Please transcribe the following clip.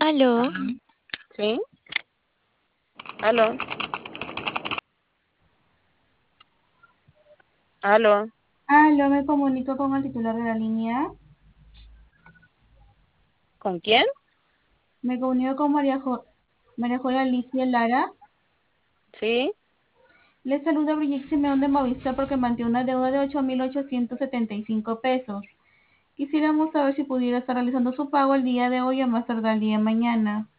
Aló, ¿Sí? ¿Aló? ¿Aló? Aló, me comunico con el titular de la línea. ¿Con quién? Me comunico con María Joya Alicia Lara. ¿Sí? Le saluda Brigitte Simeón de Movistar porque mantiene una deuda de 8.875 pesos. Quisiéramos saber si pudiera estar realizando su pago el día de hoy o más tardar el día de mañana.